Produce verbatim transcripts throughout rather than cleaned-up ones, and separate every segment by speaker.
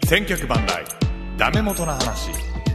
Speaker 1: 千脚万来ダメ元の話。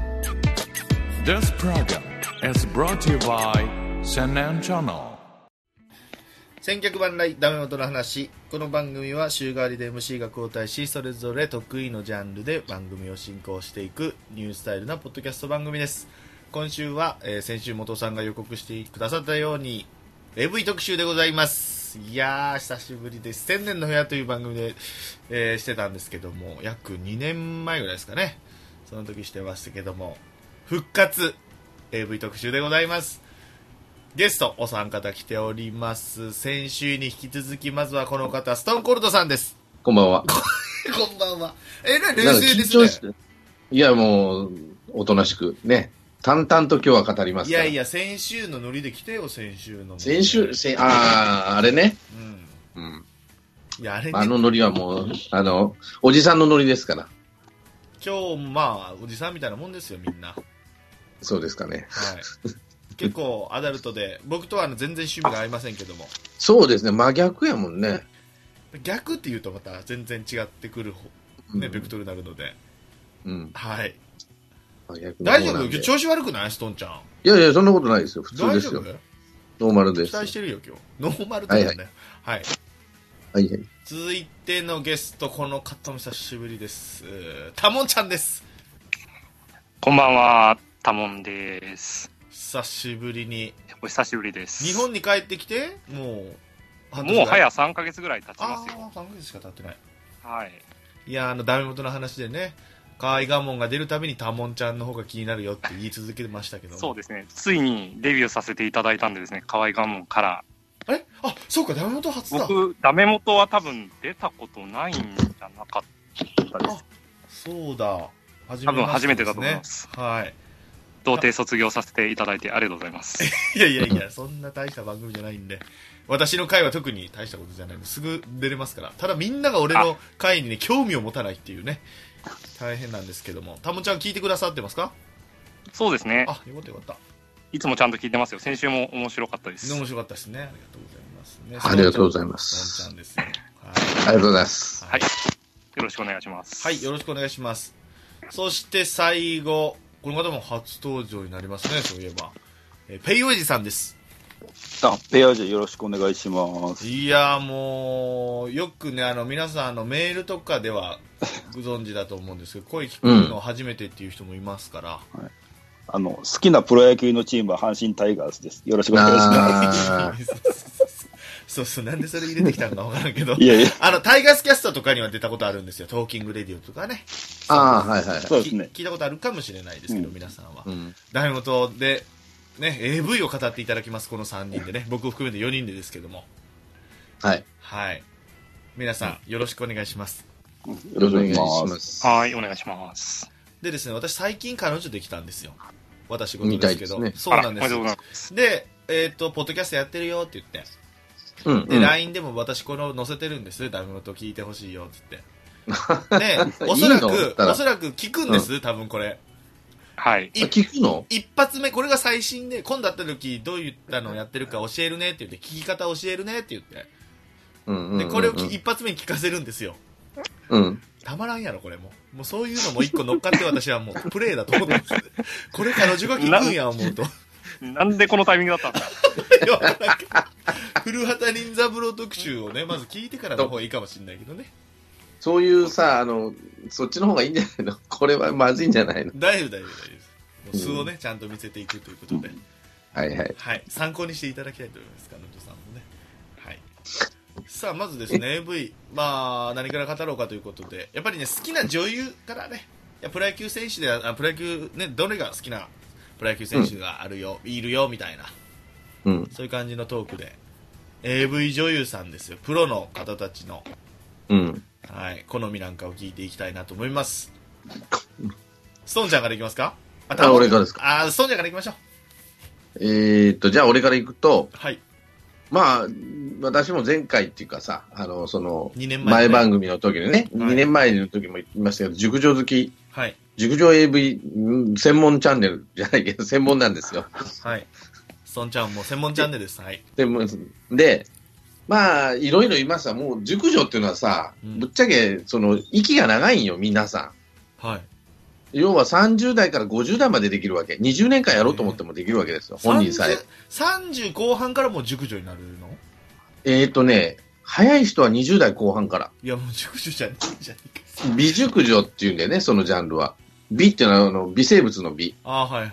Speaker 1: This program is brought to you by 千年チャンネル。
Speaker 2: 千脚万来ダメ元の話。この番組は週替わりで エムシー が交代し、それぞれ得意のジャンルで番組を進行していくニュースタイルなポッドキャスト番組です。今週は、えー、先週元さんが予告してくださったように エーブイ 特集でございます。いやー久しぶりです。千年の部屋という番組で、えー、してたんですけども、約にねんまえぐらいですかね、その時してましたけども、復活 エーブイ 特集でございます。ゲストお三方来ております。先週に引き続き、まずはこの方、ストーンコールドさんです。
Speaker 3: こんばんは。
Speaker 2: こんばんは。えらい冷静ですね。
Speaker 3: いやもうおとなしくね、淡々と今日は語りますから。
Speaker 2: いやいや、先週のノリで来てよ。先週の
Speaker 3: 先週せあああれね、うん、うん、
Speaker 2: いやあれね、
Speaker 3: あのノリはもうあのおじさんのノリですから。
Speaker 2: 今日まあおじさんみたいなもんですよ、みんな。
Speaker 3: そうですかね。
Speaker 2: はい。結構アダルトで、僕とは全然趣味が合いませんけども。
Speaker 3: そうですね、真逆やもんね。
Speaker 2: 逆っていうとまた全然違ってくる、ね、ベクトルになるので、うん、はい。大丈夫？調子悪くない？ストンちゃん。
Speaker 3: いやいや、そんなことないですよ、普通ですよ。ノーマルです。
Speaker 2: 期待してるよ今日。ノーマルだよね。はいはい、はい
Speaker 3: はいはい。
Speaker 2: 続いてのゲスト、この方も久しぶりです。タモンちゃんです。
Speaker 4: こんばんは、タモンです。
Speaker 2: 久しぶりに。
Speaker 4: お久しぶりです。
Speaker 2: 日本に帰ってきてもう
Speaker 4: もう早さんかげつぐらい経ちますよ。
Speaker 2: ああ、さんかげつしか経ってない。
Speaker 4: はい。
Speaker 2: いや、あのダメ元の話でね、河合我門が出るたびにタモンちゃんの方が気になるよって言い続けてましたけども。
Speaker 4: そうですね、ついにデビューさせていただいたんでですね、河合我門から。
Speaker 2: あれ、あ、そうか、ダメ元初だ。
Speaker 4: 僕ダメ元は多分出たことないんじゃなかったです。
Speaker 2: あ、そうだ、初めましてですね、
Speaker 4: 多分初めてだと思います。
Speaker 2: はい。
Speaker 4: 童貞卒業させていただいてありがとうございます。
Speaker 2: いやいやいや、そんな大した番組じゃないんで、私の回は特に大したことじゃないので、すぐ出れますから。ただみんなが俺の回にね、興味を持たないっていうね、大変なんですけども。タモちゃん聞いてくださってますか？
Speaker 4: そうですね。
Speaker 2: あ、よかったよかった。
Speaker 4: いつもちゃんと聞いてますよ。先週も面白かったです。
Speaker 2: 面白かったですね。ありがとうございますね。
Speaker 3: ありがとうございます。
Speaker 2: ストーンちゃんですよ。はい、
Speaker 3: ありがとうございます。
Speaker 4: はい。よろしくお願いします。
Speaker 2: はい、よろしくお願いします。そして最後、この方も初登場になりますね、そういえば。えペイオイジさんです。
Speaker 5: あ、ペイオイジよろしくお願いします。
Speaker 2: いやもうよくね、あの皆さんあのメールとかではご存知だと思うんですけど、声聞くの初めてっていう人もいますから、うん、はい、
Speaker 5: あの好きなプロ野球のチームは阪神タイガースです。よろしくお願いします。
Speaker 2: そうそう、なんでそれ入れてきたのか分からんけど、
Speaker 5: いやいや、
Speaker 2: あのタイガースキャストとかには出たことあるんですよ。トーキングレディオとかね。
Speaker 3: ああ、はいはい、
Speaker 5: そうですね。
Speaker 2: 聞いたことあるかもしれないですけど、うん、皆さんは、うん、ダメ元でね、エーブイ を語っていただきます。このさんにんでね、僕を含めてよにんでですけども、
Speaker 3: はい
Speaker 2: はい、皆さんよろしくお願いします。
Speaker 3: よろしくお願いします。
Speaker 4: はい、お願いします。
Speaker 2: でですね、私最近彼女できたんですよ。私事ですけど、
Speaker 3: ね、
Speaker 2: そうなんです。で、えっ、ー、とポッドキャストやってるよって言って、うんうん、で ライン でも私この載せてるんです。ダメ元聞いてほしいよって言って。で、おそらくおそらく聞くんです、うん、多分これ。
Speaker 4: はい。
Speaker 3: 聞くの？
Speaker 2: 一発目、これが最新で、今度会った時どういったのをやってるか教えるねって言って、聞き方教えるねって言って、うんうんうんうん、でこれを一発目に聞かせるんですよ。
Speaker 3: うん。
Speaker 2: たまらんやろこれも。もうそういうのも一個乗っかって私はもうプレイだと思ってます。これ彼女が聞くんや思うと。
Speaker 4: なんでこのタイミングだったんだ。
Speaker 2: いや、古畑任三郎特集をね、まず聞いてからの方がいいかもしれないけどね。
Speaker 3: そういうさ、あのそっちの方がいいんじゃないの？これはまずいんじゃないの？
Speaker 2: 大丈夫大丈夫大丈夫です。もう素をね、うん、ちゃんと見せていくということで、うん、
Speaker 3: はいはい
Speaker 2: はい、参考にしていただきたいと思います。彼女さんもね。はい。さあまずですね、エーブイ、まあ何から語ろうかということで、やっぱりね、好きな女優からね、いやプロ野球選手であプロ野球ね、どれが好きなプロ野球選手があるよ、うん、いるよみたいな、うん、そういう感じのトークで エーブイ 女優さんですよ。プロの方たちの、うん、はい、好みなんかを聞いていきたいなと思います。ストーンちゃんからいきますか？
Speaker 3: あ、あ俺からですか？
Speaker 2: あ、ストーンちゃんからいきましょう。
Speaker 3: えーっとじゃあ俺からいくと、
Speaker 2: はい、
Speaker 3: まあ私も前回っていうかさ、あのその
Speaker 2: にねんまえ、
Speaker 3: 前番組の時にね、はい、にねんまえの時も言いましたけど、熟女好き、はい、熟女 エーブイ 専門チャンネルじゃないけど専門なんですよ。
Speaker 2: はい。ストーンちゃんも専門チャンネルです。はい。
Speaker 3: 専門で、まあいろいろ言いました。もう熟女っていうのはさ、うん、ぶっちゃけその息が長いんよ皆さ
Speaker 2: はい。
Speaker 3: 要はさんじゅう代からごじゅう代までできるわけ。にじゅうねんかんやろうと思ってもできるわけですよ。本人さえ。
Speaker 2: さんじゅう後半からもう熟女になるの？
Speaker 3: えっ、ー、とね、早い人はにじゅう代後半から。
Speaker 2: いや、もう熟女じゃねえじゃねえか。
Speaker 3: 美熟女っていうんだよね、そのジャンルは。美っていうのはあの微生物の美。
Speaker 2: あ、はいはい。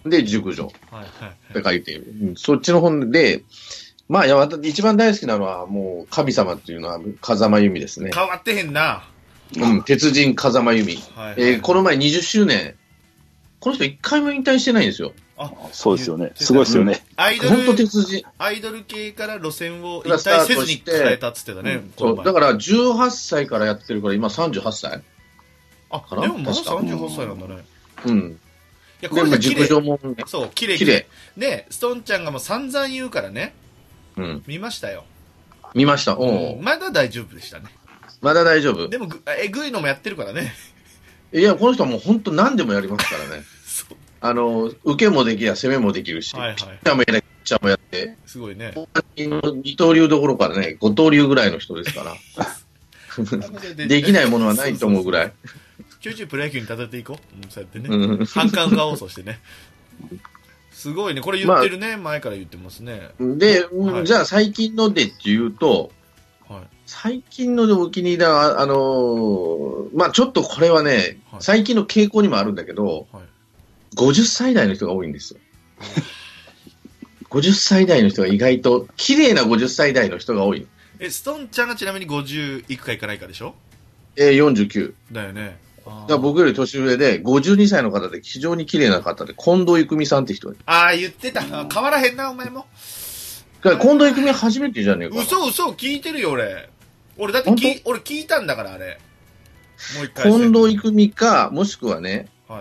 Speaker 3: で、熟女。
Speaker 2: はいはい、はい。
Speaker 3: って書いている。うん、そっちの本で、まあ、いや、一番大好きなのは、もう、神様っていうのは、風間由美ですね。
Speaker 2: 変わってへんな。
Speaker 3: うん、鉄人風間由美。はいはい、えー、この前にじゅっしゅうねん。この人一回も引退してないんですよ。
Speaker 5: あ、そうですよね。すごいですよね。
Speaker 2: うん、アイドル、
Speaker 3: 本当鉄人。
Speaker 2: アイドル系から路線を引退せずに変えたっつってたね。うん、
Speaker 3: そう。だから、じゅうはっさいからやってるから、今さんじゅうはっさい。
Speaker 2: あ、でもまださんじゅうはっさいなんだね。
Speaker 3: うん。いや、これも熟女も、ね、
Speaker 2: そう、綺麗綺麗。で、ストンちゃんがもう散々言うからね。
Speaker 3: うん。
Speaker 2: 見ましたよ。
Speaker 3: 見ました。お、
Speaker 2: うん、まだ大丈夫でしたね。
Speaker 3: まだ大丈夫。
Speaker 2: でも、えぐいのもやってるからね。
Speaker 3: いや、この人はもう本当何でもやりますからね。
Speaker 2: そう。
Speaker 3: あの、受けもできや攻めもできるし、はいはい、ピッチャーもやり、ピッチャーもやって。
Speaker 2: すごいね。
Speaker 3: 二刀流どころからね、五刀流ぐらいの人ですから。できないものはないと思うぐらい。
Speaker 2: ちょいちょいプロ野球に例えていこう。うん、そうやってね。うん、反感が多そうしてね。すごいね。これ言ってるね。まあ、前から言ってますね。
Speaker 3: で、はい、じゃあ最近のでっていうと、はい、最近のでお気に入りは、あのー、まあちょっとこれはね、はい、最近の傾向にもあるんだけど、はい、ごじゅっさい代の人が多いんですよ。ごじゅっさい代の人が意外と、綺麗なごじゅっさい代の人が多い。
Speaker 2: え、ストンちゃんがちなみにごじゅういくかいかないかでしょ？
Speaker 3: えー、よんじゅうきゅう。
Speaker 2: だよね。
Speaker 3: だから僕より年上で、ごじゅうにさいの方で非常に綺麗な方で、近藤郁美さんって人。
Speaker 2: ああ、言ってた。変わらへんな、お前も。
Speaker 3: 近藤郁美は初めてじゃねえか。
Speaker 2: 嘘嘘、聞いてるよ、俺。俺、だってき俺聞いたんだから、あれ。もう一
Speaker 3: 回。近藤郁美か、もしくはね、はい、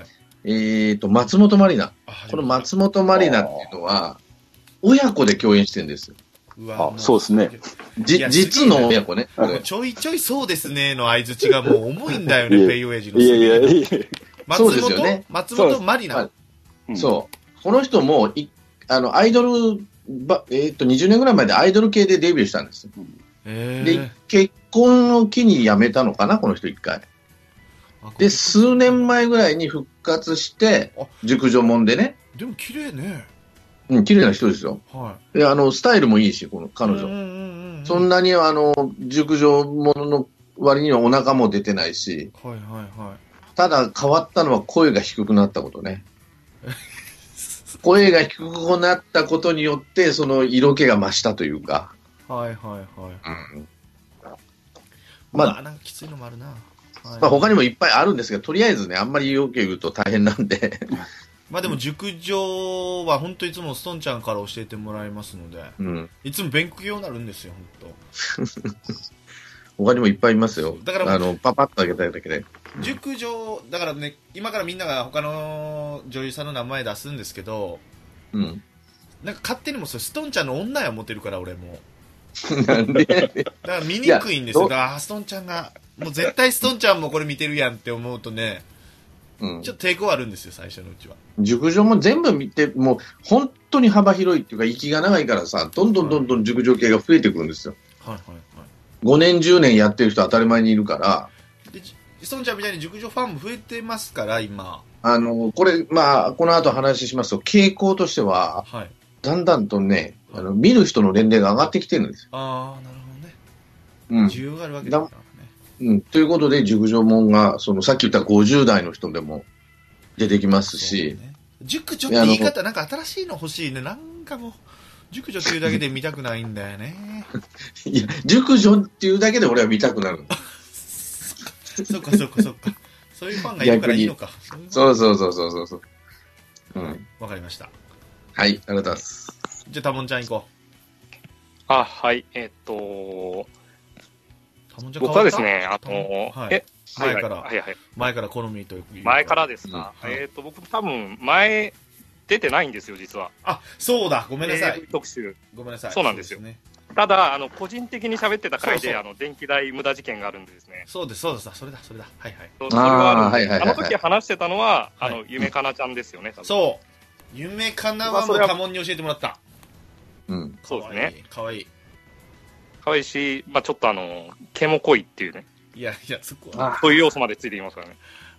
Speaker 3: えっと、松本まりな。この松本まりなっていうのは、親子で共演してるんですよ。
Speaker 5: うわ、あ、そうですね。
Speaker 3: じ、実の親子ね。
Speaker 2: ちょいちょいそうですねの相づちがもう重いんだよね、ペイオエジの。
Speaker 5: いやいやいや
Speaker 2: 松本、そうですよね。松本まりな。
Speaker 3: そう。この人も、い、あの、アイドル、ば、えっと、にじゅうねんぐらい前でアイドル系でデビューしたんですよ。で、結婚を機に辞めたのかな、この人一回。で、数年前ぐらいに復活して、熟女もんでね。
Speaker 2: でも綺麗ね。
Speaker 3: うん、綺麗な人ですよ。はい。で、あの、スタイルもいいし、この彼女。そんなに、あの、熟女ものの割にはお腹も出てないし。
Speaker 2: はいはいはい。
Speaker 3: ただ変わったのは声が低くなったことね。声が低くなったことによって、その色気が増したというか。
Speaker 2: はいはいはい。うん。
Speaker 3: まあ、
Speaker 2: まあ、なんかきついのもあるな。はい、
Speaker 3: まあ他にもいっぱいあるんですが、とりあえずね、あんまり色気言うと大変なんで。
Speaker 2: まあでも熟女は本当いつもストンちゃんから教えてもらいますので、うん、いつも勉強になるんですよ、本当。
Speaker 3: 他にもいっぱいいますよ。だからあのパパッとあげたいだけで。
Speaker 2: 熟女だからね、今からみんなが他の女優さんの名前出すんですけど、うん、なんか勝手にもそれストンちゃんの女や思ってるから俺も。なんで？だから見にくいんですよ。だからストンちゃんがもう絶対ストンちゃんもこれ見てるやんって思うとね。うん、ちょっと抵抗あるんですよ、最初のうちは。
Speaker 3: 熟女も全部見て、もう本当に幅広いっていうか、息が長いからさ、どんどんどんどん熟女系が増えてくるんですよ。はいはいはい。ごねん、じゅうねんやってる人当たり前にいるから。
Speaker 2: で、ストンちゃんみたいに熟女ファンも増えてますから、今。
Speaker 3: あの、これ、まあ、この後話しますと、傾向としては、はい、だんだんとね、あの、見る人の年齢が上がってきてるんですよ。
Speaker 2: ああ、なるほどね。うん。需要があるわけだから。
Speaker 3: うん、ということで、熟女もんが、その、さっき言ったごじゅう代の人でも出てきますし。
Speaker 2: ね、熟女って言い方、なんか新しいの欲しいね。なんかもう、熟女っていうだけで見たくないんだよね。
Speaker 3: いや、熟女っていうだけで俺は見たくなる。
Speaker 2: そっかそっかそっか。そういうファンがいるからいいのか。
Speaker 3: そうそうそうそうそう。うん。
Speaker 2: わかりました。
Speaker 3: はい、ありがとうございます。
Speaker 2: じゃあ、たもんちゃん行こう。
Speaker 4: あ、はい、えー、っと、僕はですね、あの、
Speaker 2: はい、え、前から、はいはい、前から好みという。
Speaker 4: 前からですか。うん、えっ、ー、と、僕多分、前、出てないんですよ、実は。
Speaker 2: あ、そうだ、ごめんなさい。
Speaker 4: 特集。
Speaker 2: ごめんなさい。
Speaker 4: そうなんですよ。すね、ただ、あの、個人的に喋ってた回で、そうそうあの、電気代無駄事件があるんでですね。
Speaker 2: そうです、そうです、それだ、それだ。はいはい。
Speaker 4: そ, それはある、はいはいはい、あの時話してたのは、はい、あの、ゆめかなちゃんですよね、多分。
Speaker 2: そう。ゆめかなはもう多門に教えてもらった。
Speaker 3: うん。
Speaker 4: そうですね。
Speaker 2: かわいい。
Speaker 4: かわいいし、まあちょっとあの、毛も濃いっていうね。
Speaker 2: いやいや、そこは。
Speaker 4: そういう要素までついてきますからね。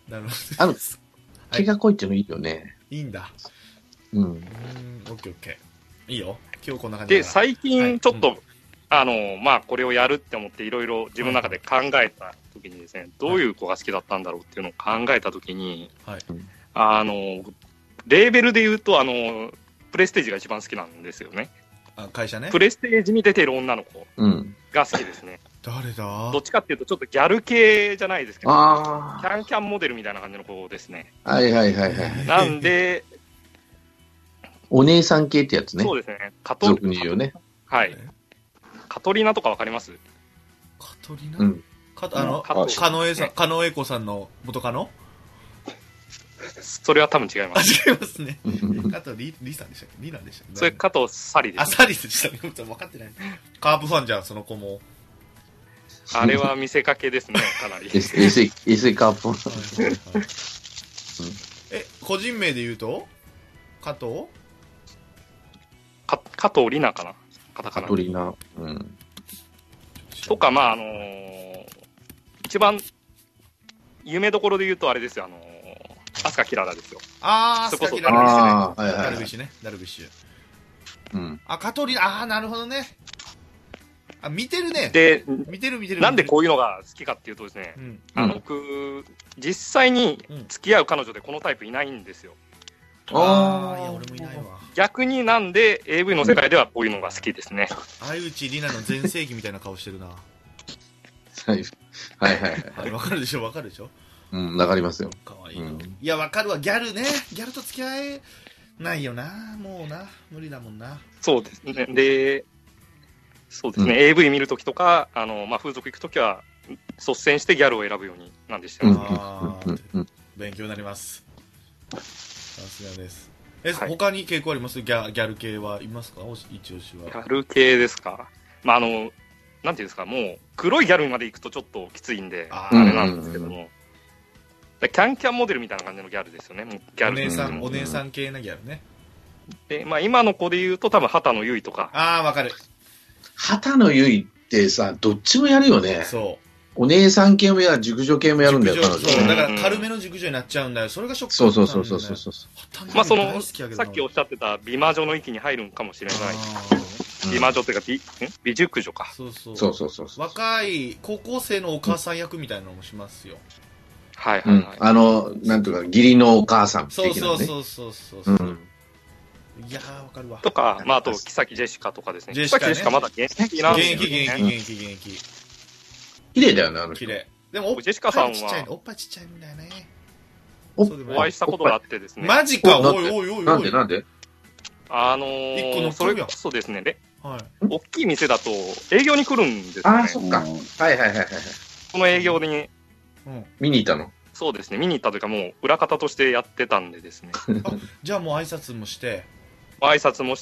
Speaker 2: なるほど。
Speaker 3: あの、毛が濃いっていうのいいよね。
Speaker 2: いいんだ。
Speaker 3: うん。
Speaker 2: うん、オッケーオッケー。いいよ。今日こんな感じ
Speaker 4: で、最近ちょっと、
Speaker 2: はい、
Speaker 4: あの、まあ、これをやるって思っていろいろ自分の中で考えたときにですね、どういう子が好きだったんだろうっていうのを考えたときに、はい、あの、レーベルで言うと、あの、プレステージが一番好きなんですよね。
Speaker 2: あ、会社ね。
Speaker 4: プレステージに出てる女の子が好きですね。
Speaker 2: うん、誰だ？
Speaker 4: どっちかっていうと、ちょっとギャル系じゃないですけど、
Speaker 3: あ
Speaker 4: キャンキャンモデルみたいな感じの子ですね。
Speaker 3: はいはいはいはい。
Speaker 4: なんで、
Speaker 3: お姉さん系ってやつね。
Speaker 4: そうですね。カト
Speaker 3: 俗に言うね。
Speaker 4: はい。カトリナとかわかります？
Speaker 2: カトリナ？
Speaker 3: うん。
Speaker 2: かあの、カノエさん、カノエコさんの元カノ？
Speaker 4: それは多分違います。
Speaker 2: 違いますね。加藤リ、リさんでしたっけ？リナでしたっけ？
Speaker 4: それ加藤サリです、ね。
Speaker 2: あ、サリでしたね。分かってない。カープファンじゃん、その子も。
Speaker 4: あれは見せかけですね、かなり。
Speaker 3: エスエスエー カープファン。はいはいはい、
Speaker 2: え、個人名で言うと加藤
Speaker 4: か加藤里奈かな、カタカナ。
Speaker 3: 加藤里奈。うん。
Speaker 4: とか、まあ、あのー、一番、夢どころで言うとあれですよ、あのー、飛鳥キララですよ。
Speaker 2: あー、飛鳥キララですね。はいはいはい、ダルビッシュね、ダルビッシュ。うん。あ、加藤里奈、あー、なるほどね。あ、見てるね。
Speaker 4: で、
Speaker 2: 見てる見てる。
Speaker 4: なんでこういうのが好きかっていうとですね、うん、あの、僕、実際に付き合う彼女でこのタイプいないんですよ。
Speaker 2: ああ、いや、俺もいないわ。
Speaker 4: 逆になんで エーブイ の世界ではこういうのが好きですね。
Speaker 2: 相内里奈の全盛期みたいな顔してるな。
Speaker 3: はいはいはい。
Speaker 2: わかるでしょ、わかるでしょ。
Speaker 3: うん、わかりますよ。
Speaker 2: かわいい、うん。いや、わかるわ。ギャルね。ギャルと付き合えないよな。もうな。無理だもんな。
Speaker 4: そうですね。で、そうですね。うん、エーブイ 見るときとか、あの、まあ、風俗行くときは、率先してギャルを選ぶようになんでしてま
Speaker 2: す。うん、勉強になります。さすがです。え、はい、他に傾向あります？ギャ、ギャル系はいますか？一押しは。
Speaker 4: ギャル系ですか。まあ、あの、なんていうんですか、もう、黒いギャルまで行くとちょっときついんで、あ, あれなんですけども、キャンキャンモデルみたいな感じのギャルですよね。もうギャル
Speaker 2: お姉さん、お姉さん系なギャルね。
Speaker 4: で、まあ、今の子で言うと多分、畑野由衣とか。
Speaker 2: ああ、わかる。
Speaker 3: 畑野由衣ってさ、どっちもやるよね。
Speaker 2: そう。
Speaker 3: お姉さん系もやる、熟女系もやるんだよ、彼女。
Speaker 2: そう、だから軽めの熟女になっちゃうんだよ。それがショック
Speaker 3: そうそうそうそうそうそう。
Speaker 4: まあその、さっきおっしゃってた美魔女の域に入るんかもしれない。美魔女というか美、美熟女か。
Speaker 2: そうそう。
Speaker 3: そうそうそうそう。
Speaker 2: 若い高校生のお母さん役みたいなのもしますよ。
Speaker 4: はいはいはい。
Speaker 3: あの、なんとか、義理のお母さん的なね。
Speaker 2: そうそうそうそうそう。いやー、わかるわ。
Speaker 4: とか、まああと、木崎ジェシカとかですね。木崎ジェシカまだ現役なんですよね。
Speaker 2: 現役、現役、現役、現役。
Speaker 3: 綺麗だよね、あの人。
Speaker 2: 綺麗。でも、おっぱいちっちゃい、おっぱいちっちゃいんだよね。
Speaker 4: お会いしたことがあってですね。
Speaker 2: マジか、おいおいおいおい。
Speaker 3: なんでなんで
Speaker 4: あのー、それこそですね、で、はい、大きい店だと営業に来るんですね。
Speaker 3: ああ、そっか。はいはいはいはい。
Speaker 4: この営業に、
Speaker 3: うん、見に行ったの？
Speaker 4: そうですね、見に行ったというかもう裏方としてやってたんでですね。
Speaker 2: あ、じゃあもう挨拶もして。
Speaker 4: 挨拶もして、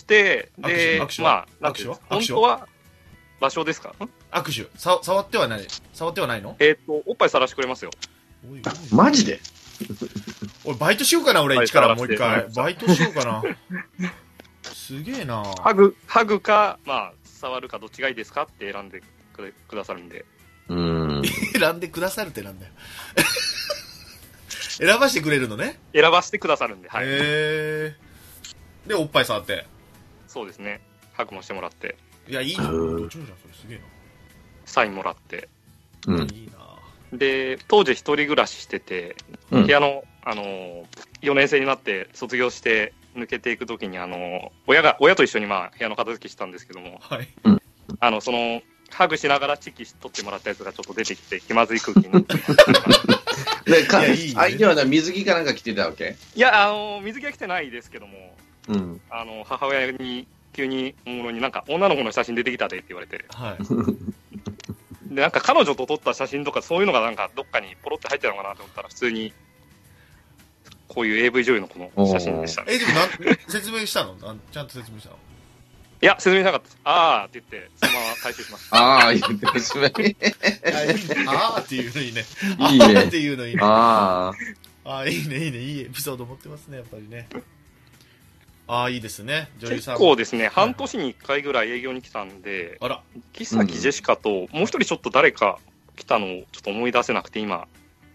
Speaker 4: で、まあ、なんていう本当は、場所ですか？
Speaker 2: 握手さ触ってはない触ってはないの？
Speaker 4: えっと、おっぱいさらしてくれますよ。
Speaker 3: マジで？
Speaker 2: 俺バイトしようかな、俺一からもう一回。バイトしようかな。すげえな。
Speaker 4: ハグ、ハグか、まあ、触るかどっちがいいですかって選んでくださるんで。
Speaker 3: うーん。
Speaker 2: 選んでくださるってなんだよ。選ばしてくれるのね。
Speaker 4: 選ばしてくださるんで、はい。
Speaker 2: へー。で、おっぱい触って。
Speaker 4: そうですね。ハグもしてもらって。
Speaker 2: いや、いいな。どっちもじゃん、それすげえな。
Speaker 4: サインもらって。
Speaker 3: うん。
Speaker 2: いいな。
Speaker 4: で、当時一人暮らししてて、うん、部屋の、あのー、よねん生になって卒業して抜けていくときに、あのー、親が、親と一緒にまあ、部屋の片付けしたんですけども、
Speaker 2: はい。
Speaker 4: あの、その、ハグしながらチキ取ってもらったやつがちょっと出てきて、気まずい空気になって。
Speaker 3: で、か、いいね、相手は水着かなんか着てたわけ？
Speaker 4: いや、あのー、水着は着てないですけども、
Speaker 3: うん。
Speaker 4: あの、母親に、急におもろになんか女の子の写真出てきたでって言われて、
Speaker 2: はい、
Speaker 4: でなんか彼女と撮った写真とかそういうのがなんかどっかにポロって入ってたのかなと思ったら普通にこういう エーブイ 女優のこの写真でした、ね、
Speaker 2: えでもなん説明したの？なんちゃんと説明したの？
Speaker 4: いや説明しなかったです。あーって言ってそのまま回収しました。
Speaker 3: あー言ってますね。
Speaker 2: あーっていうのいいね。
Speaker 3: いいね。
Speaker 2: あーっていうのいいね。
Speaker 3: あ
Speaker 2: ーあーいいねいいねいいエピソード持ってますねやっぱりね。ああいいですね。女優さん
Speaker 4: 結構ですね、半年にいっかいぐらい営業に来たんで、
Speaker 2: あら木
Speaker 4: 崎ジェシカともう一人ちょっと誰か来たのをちょっと思い出せなくて今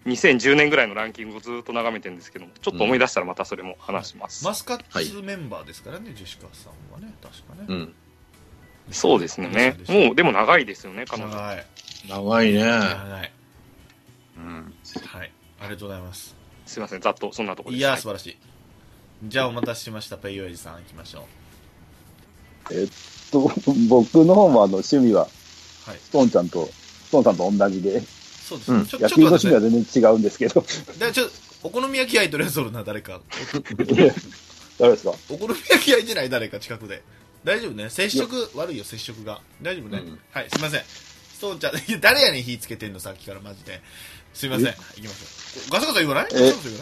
Speaker 4: にせんじゅうねんぐらいのランキングをずっと眺めてるんですけども、ちょっと思い出したらまたそれも話します。
Speaker 2: うん、マスカッツメンバーですからね、はい、ジェシカさんはね、確かね。
Speaker 3: うん。
Speaker 4: そうですね。もう、でも長いですよね、彼女。
Speaker 2: 長い。
Speaker 3: 長いね。
Speaker 2: 長い。うん。はい。ありがとうございます。
Speaker 4: すいません、ざっとそんなところです。
Speaker 2: いやー、素晴らしい。じゃあ、お待たせしました。ペイオエジさん、行きましょ
Speaker 5: う。えっと、僕の方もあの趣味は、はい、ストーンちゃんと、ストーンさんと同じで。
Speaker 2: そうですね。うん、ちょ
Speaker 5: 野球の趣味は全然違うんですけど。
Speaker 2: だちょお好み焼き焼いてるやつおるな、誰か。
Speaker 5: 誰ですか？
Speaker 2: お好み焼き焼いてない誰か近くで。大丈夫ね。接触悪いよ、接触が。大丈夫ね。うん、はい、すいません。ストーンちゃん、誰やねん火つけてんの、さっきからマジで。すいません。行きましょう。ガサガサ言わない？ガサガサ言わない？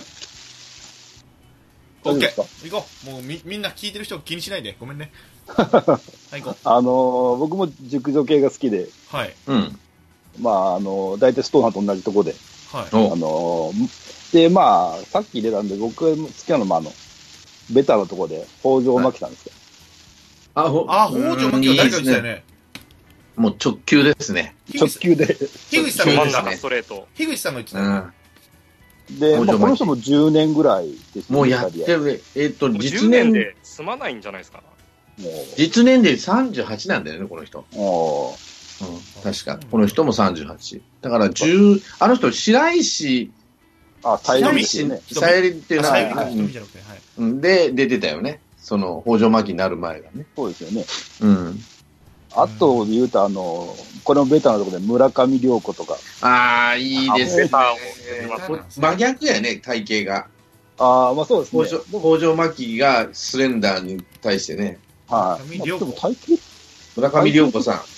Speaker 2: オッケー。行こう。もうみ、みんな聞いてる人気にしないで。ごめんね。はい、行こう。
Speaker 5: あのー、僕も熟女系が好きで。
Speaker 2: はい。
Speaker 3: うん。
Speaker 5: まあ、あのー、大体ストーンさんと同じとこで。
Speaker 2: はい。
Speaker 5: あのー、で、まあ、さっき出たんで、僕が好きなのもあの、ベタなとこで、北条真希さんですよ。
Speaker 2: あ、ほ、あ、北条真希は誰か言ってたよね。
Speaker 3: もう直球ですね。
Speaker 5: 直球で。
Speaker 2: 樋口さんが言ってた。
Speaker 4: ストレート。
Speaker 2: 樋口さんが言ってた。うん
Speaker 5: で、まあ、この人もじゅうねんぐらいです
Speaker 3: ね。もうやってるね。えっ、ー、と、
Speaker 4: 実年で済まないんじゃないですか。
Speaker 3: もう実年齢さんじゅうはちなんだよね、この人。
Speaker 5: お
Speaker 3: うん、確か。この人もさんじゅうはち。だからじゅう、あの人、白石、
Speaker 5: あ、さゆりね。
Speaker 3: さゆりっていうのは、
Speaker 2: さゆりの人みたいなこと
Speaker 3: はい。で、出てたよね。その、北条真希になる前がね。
Speaker 5: そうですよね。
Speaker 3: うん。
Speaker 5: あと言うと、あの、これもベタなところで村上涼子とか。
Speaker 3: ああ、いいですね。真逆やね、体型が。
Speaker 5: ああ、まあそうですね。
Speaker 3: 北条真希がスレンダーに対してね。
Speaker 5: はい、あ。でも体型
Speaker 3: 村上涼子さん。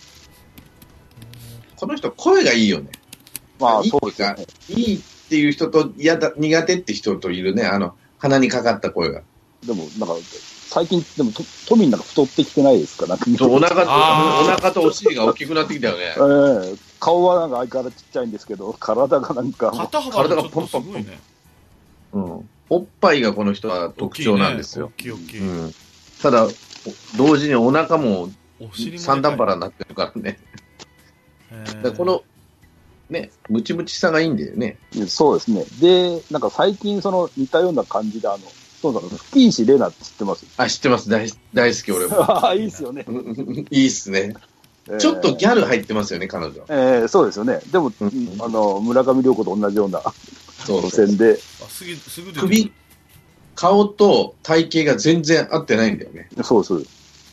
Speaker 3: この人、声がいいよね。
Speaker 5: まあ、そうです
Speaker 3: ね。いいっていう人と、嫌だ、苦手って人といるね。あの、鼻にかかった声が。
Speaker 5: でも、なんか、最近、でも、トミーなんか太ってきてないですか？なんか
Speaker 3: お腹と、お腹とお尻が大きくなってきたよね。
Speaker 5: ええー、顔はなんか相変わらずちっちゃいんですけど、体がなんか。
Speaker 2: 肩幅がポンポンポン。
Speaker 3: うん。おっぱいがこの人は特徴なんですよ。
Speaker 2: 大きいね、大きい大きい。
Speaker 3: うん。ただ、同時にお腹も三段腹になってるからね。だこの、ね、ムチムチさがいいんだよね。
Speaker 5: そうですね。で、なんか最近その似たような感じで、あの、そうだ、吹石玲奈って知ってます？
Speaker 3: あ、知ってます。大大好き、俺も。
Speaker 5: ああ、いいっすよね。
Speaker 3: いいっすね、えー。ちょっとギャル入ってますよね、彼女。
Speaker 5: ええー、そうですよね。でも、うん、あの、村上涼子と同じような路線で。
Speaker 2: あ、すぐ、すぐ
Speaker 3: 首、顔と体型が全然合ってないんだよね。
Speaker 5: そうそう。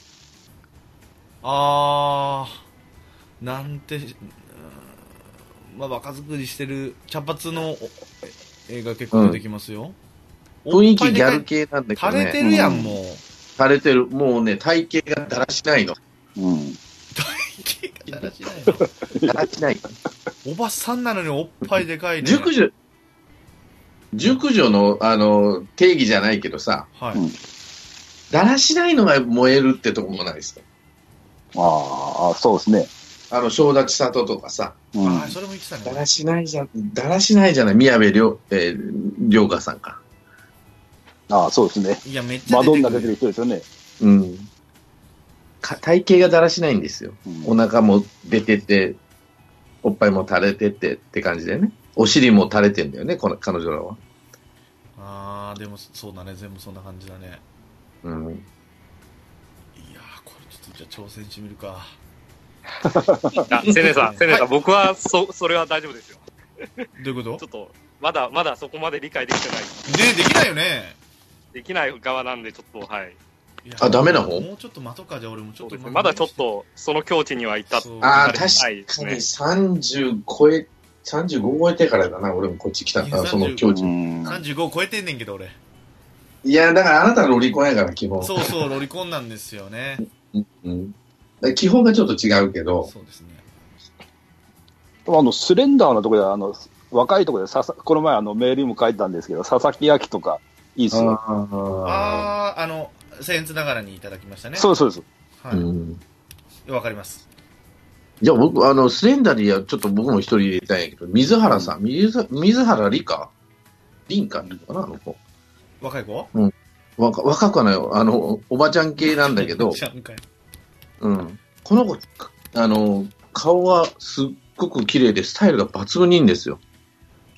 Speaker 2: あー、なんて、まあ、若作りしてる茶髪の映画結構出てきますよ。うん
Speaker 3: 雰囲気ギャル系なんだけどね。
Speaker 2: 垂れてるやん、もう。
Speaker 3: 垂れてる。もうね、体型がだらしないの。
Speaker 5: うん。
Speaker 2: 体型がだらしないの
Speaker 3: だらしない。
Speaker 2: おばさんなのにおっぱいでかいね。
Speaker 3: 熟女、熟女の、あの、定義じゃないけどさ。
Speaker 2: はい。
Speaker 3: だらしないのが燃えるってとこもないですか。
Speaker 5: ああ、そうですね。
Speaker 3: あの、正立里とかさ。
Speaker 2: うん、ああ、それも言ってたね。
Speaker 3: だらしないじゃん、だらしないじゃない。宮部涼、えー、涼香さんか。
Speaker 5: ああ、そうですね。
Speaker 2: いや、めっちゃ
Speaker 5: マドンナ出てる人ですよね。
Speaker 3: うん。か体型がだらしないんですよ。うん、お腹も出てて、おっぱいも垂れててって感じでね。お尻も垂れてんだよね、この彼女らは。
Speaker 2: ああ、でもそうだね、全部そんな感じだね。
Speaker 3: うん。い
Speaker 2: やー、これちょっとじゃあ挑戦してみるか。
Speaker 4: あ、セネさん、セネさん、はい、僕はそ、それは大丈夫ですよ。
Speaker 2: どういうこと？
Speaker 4: ちょっと、まだ、まだそこまで理解できてない。
Speaker 2: で、できないよね。
Speaker 4: できない側なんで、ちょっと、はい。
Speaker 3: あ、ダメな方？
Speaker 2: もうちょっと待とうか、じゃあ俺もちょっと、
Speaker 4: ね、まだちょっと、その境地には至ってない、ね。
Speaker 3: ああ、確かにさんじゅう超え、さんじゅうご超えてからだな、俺もこっち来たから、その境地。
Speaker 2: さんじゅうご超えてんねんけど、俺。
Speaker 3: いや、だからあなたはロリコンやから、基本。
Speaker 2: そうそう、ロリコンなんですよね。
Speaker 3: うん。基本がちょっと違うけど。
Speaker 2: そうですね。
Speaker 5: あの、スレンダーのところで、あの、若いところでささ、この前あのメールにも書いたんですけど、佐々木秋とか、いいっすよ。
Speaker 2: ああ、あの、僭越ながらにいただきましたね。
Speaker 5: そうそうです。
Speaker 2: はい。わ、うん、かります。
Speaker 3: じゃあ僕、あの、スレンダーにはちょっと僕も一人入れたいんやけど、水原さん、うん、水, 水原理香凛香っていうかな、あの子。
Speaker 2: 若い子？
Speaker 3: うん。若、若くはないよ。あの、おばちゃん系なんだけど。おばちゃんかい。うん。この子、あの、顔はすっごく綺麗で、スタイルが抜群にいいんですよ。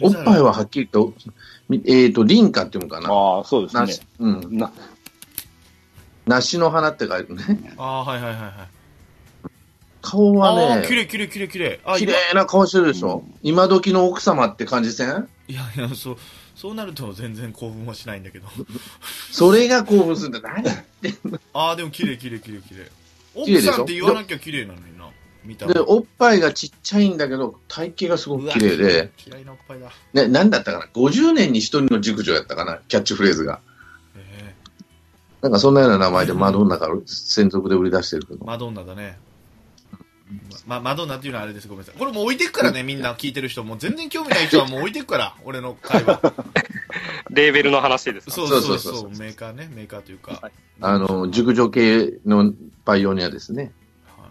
Speaker 3: おっぱいははっきりと、えっと、凛花っていうのかな。
Speaker 5: ああ、そうですね。
Speaker 3: うん。な、梨の花って書いてね。
Speaker 2: ああ、はいはいはいはい。
Speaker 3: 顔はね、
Speaker 2: ああ、綺麗綺麗綺麗綺麗。
Speaker 3: 綺麗な顔してるでしょ。うん、今時の奥様って感じせん？
Speaker 2: いやいや、そう、そうなると全然興奮はしないんだけど。
Speaker 3: それが興奮するんだ。何言ってんの？
Speaker 2: ああ、でも綺麗綺麗綺麗綺麗。奥さんって言わなきゃ綺麗なのにな。見た
Speaker 3: で、おっぱいがちっちゃいんだけど、体型がすごく綺麗で。
Speaker 2: 嫌いなおっぱいだ。
Speaker 3: ね、なんだったかな ?ごじゅう 年に一人の熟女やったかな、キャッチフレーズが。えー、なんかそんなような名前でマドンナから専属で売り出してるけど。
Speaker 2: マドンナだね。ま、マドンナっていうのはあれです。ごめんなさい。これもう置いてくからね、みんな聞いてる人。もう全然興味ない人はもう置いてくから、俺の会話。
Speaker 4: レーベルの話ですか？
Speaker 2: そうそうそうそう。メーカーね、メーカーというか。はい、
Speaker 3: あの、熟女系のパイオニアですね。はい。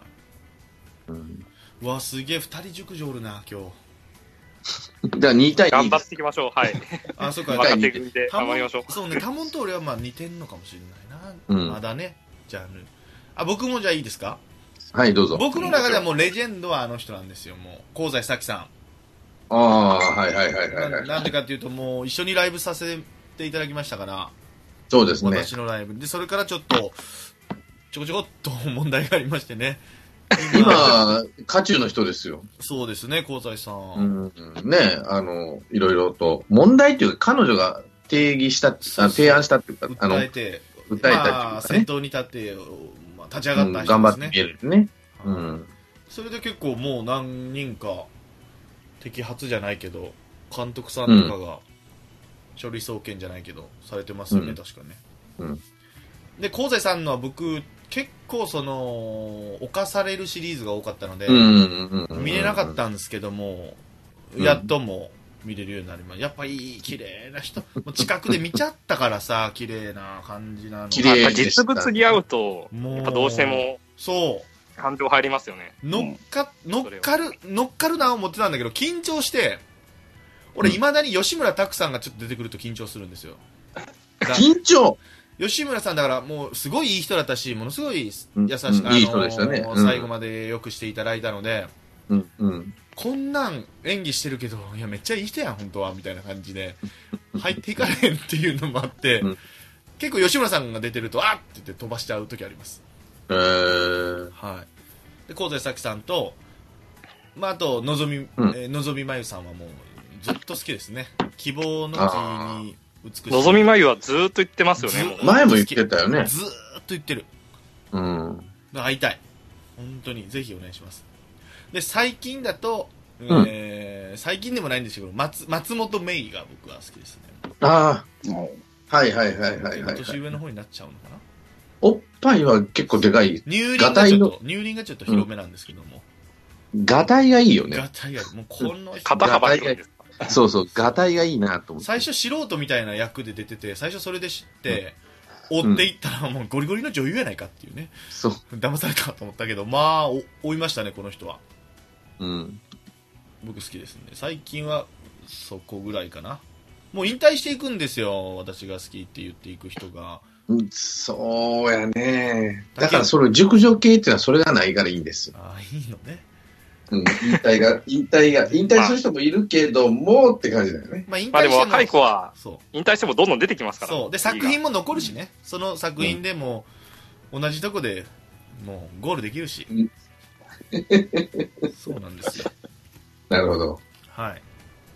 Speaker 2: うん、うわ、すげえ、二人熟女おるな、今
Speaker 3: 日。じゃあに対に。
Speaker 4: 頑張っていきましょう。はい。
Speaker 2: あ、そうか。
Speaker 4: 若手組で頑張りましょう。
Speaker 2: そうね、タモンと俺はまあ似てんのかもしれないな。うん、まだね、ジャンル。あ、僕もじゃあいいですか？
Speaker 3: はい、どうぞ。
Speaker 2: 僕の中ではもうレジェンドはあの人なんですよ、もう。香西咲さん。
Speaker 3: ああ、はいはいはいはい、はい。
Speaker 2: なんでかっていうと、もう一緒にライブさせていただきましたから。
Speaker 3: そうですね。
Speaker 2: 私のライブ。で、それからちょっと、ちょこちょこっと問題がありましてね。
Speaker 3: 今、渦中の人ですよ。
Speaker 2: そうですね、香西さん。
Speaker 3: うん、ね、あの、いろいろと、問題っていうか、彼女が定義した、そうそう提案したっていうか、
Speaker 2: あの、訴えて、訴えたっていうか、ね、まあ、先頭に立って、まあ、立ち上がった人ですね。うん、
Speaker 3: 頑張って見えるね。うん。
Speaker 2: それで結構もう何人か、摘発じゃないけど、監督さんとかが、書類送検じゃないけど、されてますよね、うん、確かね。うん。で、香西さんのは僕、結構その、侵されるシリーズが多かったので、見れなかったんですけども、やっとも見れるようになりました。やっぱいい、綺麗な人。近くで見ちゃったからさ、綺麗な感じなの。
Speaker 4: 綺麗実物に合うと、やっぱどうしても、
Speaker 2: そう。
Speaker 4: 感情入りますよね。
Speaker 2: 乗っか、乗っかる、乗っかるな思ってたんだけど、緊張して、俺、未だに吉村拓さんがちょっと出てくると緊張するんですよ。
Speaker 3: 緊張
Speaker 2: 吉村さんだからもうすごいいい人だったし、ものすごい優しい、うん、いい
Speaker 3: 人でしたね、
Speaker 2: うん、最後までよくしていただいたので、
Speaker 3: うんうん、
Speaker 2: こんなん演技してるけど、いやめっちゃいい人やん本当はみたいな感じで入っていかれへんっていうのもあって、うん、結構吉村さんが出てるとあっって言って飛ばしちゃう時あります。
Speaker 3: へー、
Speaker 2: はい。で香西咲さんと、まあ、あとのぞみ、うんえー、のぞみまゆさんはもうずっと好きですね。希望の木に美しい。
Speaker 4: のぞみまゆはずーっと言ってますよね。
Speaker 3: 前も言ってたよね。
Speaker 2: ずーっと言ってる。
Speaker 3: うん。
Speaker 2: 会いたい。本当にぜひお願いします。で最近だと、
Speaker 3: うん
Speaker 2: えー、最近でもないんですけど 松, 松本芽衣が僕は好きですね。
Speaker 3: ああ、はいはいはいはいはい。
Speaker 2: 年上の方になっちゃうのかな。
Speaker 3: おっぱいは結構でかい。
Speaker 2: 乳輪がちょっと乳輪がちょっと広めなんですけども。
Speaker 3: ガタイがいいよね。
Speaker 2: ガタイがいい。もうこの
Speaker 4: 肩幅広いです。
Speaker 3: そうそう、ガタイがいいなと思って。
Speaker 2: 最初素人みたいな役で出てて、最初それで知って、うん、追っていったらもうゴリゴリの女優やないかっていうね。
Speaker 3: そう。
Speaker 2: 騙されたと思ったけど、まあ、追いましたね、この人は。
Speaker 3: うん。
Speaker 2: 僕好きですね。最近はそこぐらいかな。もう引退していくんですよ、私が好きって言っていく人が。
Speaker 3: そうやね。だからそれ、熟女系っていうのはそれがないからいいんですよ。
Speaker 2: ああ、いいのね。
Speaker 3: うん、引退が、引退が、引退する人もいるけども、って感じだよね。
Speaker 4: まあ、引退しても、まあ、でも若い子は、引退してもどんどん出てきますから。
Speaker 2: そう。で、作品も残るしね。その作品でも、同じとこで、もう、ゴールできるし。うん、そうなんですよ。
Speaker 3: なるほど。
Speaker 2: はい。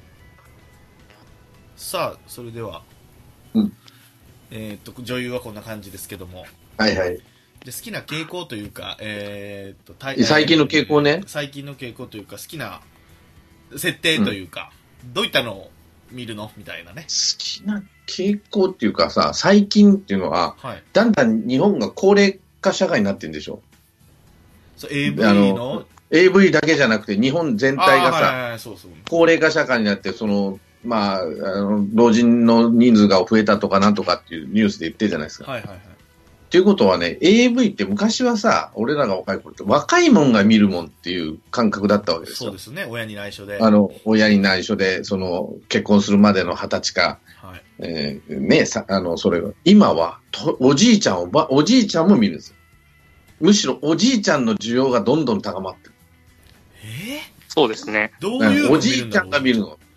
Speaker 2: さあ、それでは、
Speaker 3: うん、
Speaker 2: えっと、女優はこんな感じですけども。
Speaker 3: はいはい。
Speaker 2: で好きな傾向というか、えー、と
Speaker 3: 最近の傾向ね。
Speaker 2: 最近の傾向というか好きな設定というか、うん、どういったのを見るのみたいなね。
Speaker 3: 好きな傾向っていうかさ、最近っていうのは、はい、だんだん日本が高齢化社会になってるんでしょ。
Speaker 2: そう エーブイ の
Speaker 3: エーブイ だけじゃなくて日本全体がさ、高齢化社会になってそのまあ、あの老人の人数が増えたとかなんとかっていうニュースで言ってるじゃないですか。
Speaker 2: はいはいはい。
Speaker 3: ということはね、エーブイ って昔はさ、俺らが若い頃って若いもんが見るもんっていう感覚だったわけですよ。
Speaker 2: そうですね、親に内緒で。
Speaker 3: あの、親に内緒で、その、結婚するまでの二十歳か、
Speaker 2: はい、
Speaker 3: えー、ね、さ、あの、それが、今はと、おじいちゃんを、おじいちゃんも見るんですよ。むしろおじいちゃんの需要がどんどん高まってる。
Speaker 2: えー、
Speaker 4: そうですね。
Speaker 2: どういうの
Speaker 3: おじいちゃんが見るの。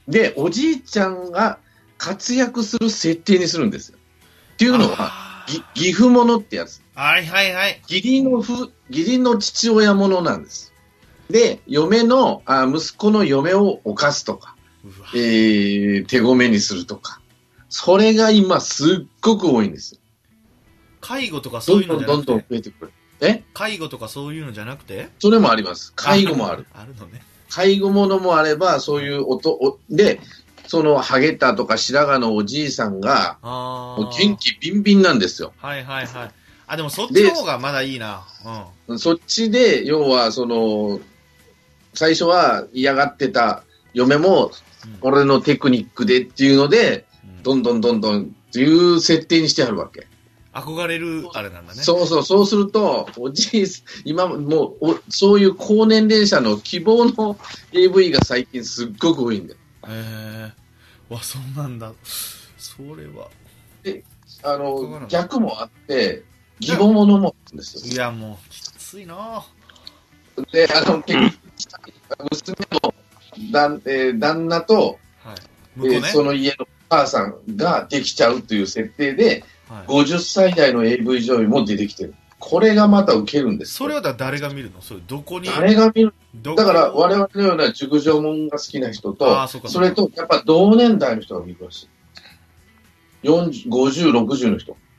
Speaker 3: で、おじいちゃんが活躍する設定にするんですよ。っていうのは、義父者ってやつ。
Speaker 2: はいはいはい。
Speaker 3: 義理の父、義理の父親者なんです。で、嫁の、あ息子の嫁を犯すとか、えー、手ごめにするとか。それが今すっごく多いんですよ。
Speaker 2: 介護とかそういうのじゃなくて。
Speaker 3: どんどんどんどん増えてくる。え
Speaker 2: 介護とかそういうのじゃなくて？
Speaker 3: それもあります。介護もある。
Speaker 2: あるのね。
Speaker 3: 介護ものもあれば、そういう音、おで、そのハゲタとか白髪のおじいさんが、元気ビンビンなんですよ。
Speaker 2: はいはいはい。あ、でもそっちの方がまだいいな。
Speaker 3: うん。そっちで、要は、その、最初は嫌がってた嫁も、俺のテクニックでっていうので、うん、どんどんどんどんっていう設定にしてあるわけ。
Speaker 2: 憧れるあれなんだね。
Speaker 3: そうそう、そうすると、おじい、今もうお、そういう高年齢者の希望の エーブイ が最近すっごく多いんだよ。
Speaker 2: へえー。わ、そうなんだ。それは。
Speaker 3: で、あの、逆もあって、義母者もあるんですよ。
Speaker 2: いや、もう、きついな
Speaker 3: で、あの、結局、娘の旦、えー、旦那と、はいねえー、その家のお母さんができちゃうという設定で、はい、ごじゅっさい代の エーブイ 女優も出てきてる。これがまた受けるんです。
Speaker 2: それはだ誰が見るの？それどこに？
Speaker 3: 誰が見る？だから我々のような熟女もんが好きな人と、そ, それとやっぱ同年代の人が見るらしい。よんじゅう、ごじゅう、ろくじゅうの人。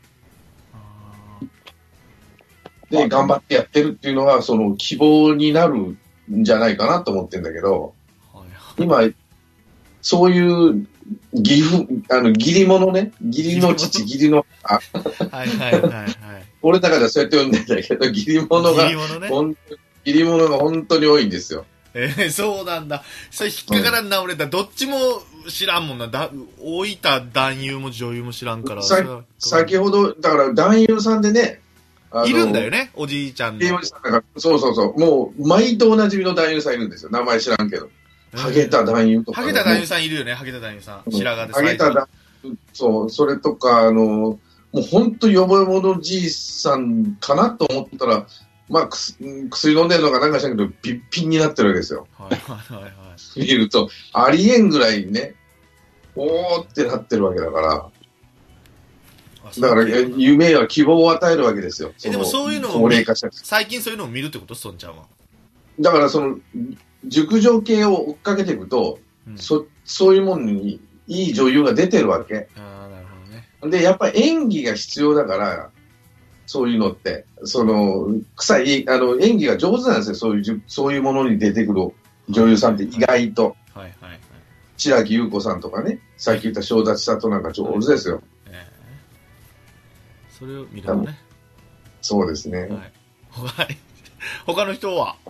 Speaker 3: で、頑張ってやってるっていうのは、その希望になるんじゃないかなと思ってるんだけど、はい、今、そういう義父、あの、義理者ね、義理の父、義理の、あ、
Speaker 2: はいはいはいはい。
Speaker 3: 俺の中ではそうやって呼んでんだけど、義理者が、義理者ね。本当に、義理者が本当に多いんですよ。
Speaker 2: えー、そうなんだ。それ引っかからんな、うん、俺だ。どっちも知らんもんな。だ老いた男優も女優も知らんから。
Speaker 3: さ先ほど、だから男優さんでね、
Speaker 2: いるんだよね、おじいちゃんの。
Speaker 3: そうそうそう。もう、毎度おなじみの男優さんいるんですよ。名前知らんけど。ハゲた男優とか、
Speaker 2: ね。ハゲた男優さんいるよね、ハゲた男優さん。白髪で
Speaker 3: ハゲた男優、そう、それとか、あの、もう本当よぼよぼのじいさんかなと思ったら、まあ、薬飲んでるのかなんかしらんけど、ピッピンになってるわけですよ。はいはいはいはい。見ると、ありえんぐらいね、おーってなってるわけだから。だから、夢や希望を与えるわけですよ。
Speaker 2: え、でもそういうのを、最近そういうのを見るってこと？そんちゃんは。
Speaker 3: だから、その、熟女系を追っかけていくと、うん、そ、そういうものにいい女優が出てるわけ。
Speaker 2: ああ、なるほどね。
Speaker 3: で、やっぱり演技が必要だから、そういうのって、その、臭い、あの、演技が上手なんですよ。そういう、そういうものに出てくる女優さんって意外と。はいはいはい。白木優子さんとかね、さっき言った正立さとなんか上手ですよ。はい、え
Speaker 2: ー、それを見るのね。
Speaker 3: そうですね。はい。
Speaker 2: はい。他の人は